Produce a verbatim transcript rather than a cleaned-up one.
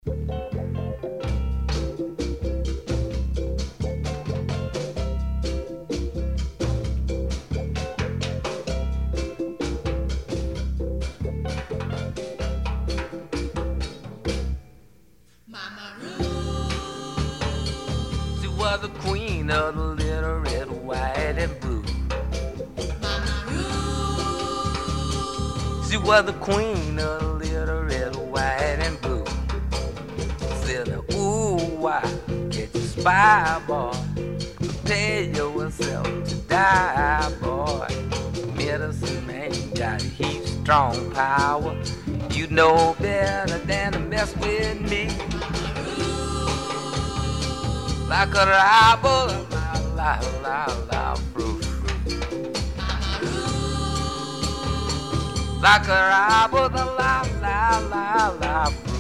She was the queen of the little red, white, and blue. She was the queen of the little red, white, and blue. Said, ooh, why can't you spy, boy? Prepare yourself to die, boy. Medicine man got heat strong power. You know better than to mess with me. Like a rival, la la la la fruit. Like a rival, la la la la fruit.